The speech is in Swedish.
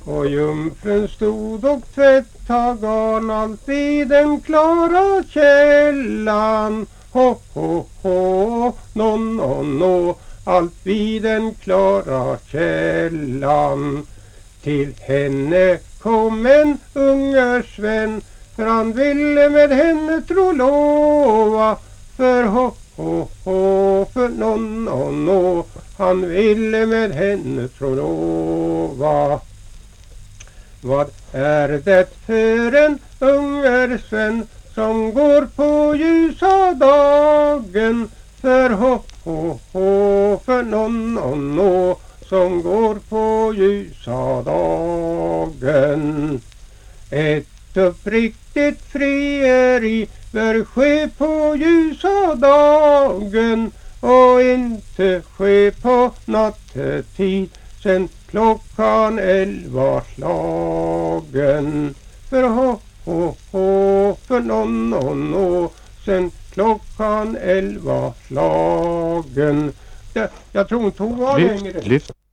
Och jungfrun stod och tvättade garn allt vid den klara källan. Ho, ho, ho, no, no, no, allt vid den klara källan. Till henne kom en ungersvän, för han ville med henne trolova. För ho, ho, ho, för no, no, no, han ville med henne trolova. Vad är det för en ungersvän som går på ljusa dagen? För ho, ho, ho, för no, no, no, som går på ljusa dagen. Ett uppriktigt frieri bör ske på ljusa dagen och inte ske på nattetid sen klockan 11 slagen. För ho, ho, ho, för no, no, no, sen klockan 11 slagen. Jag tror inte hon var längre.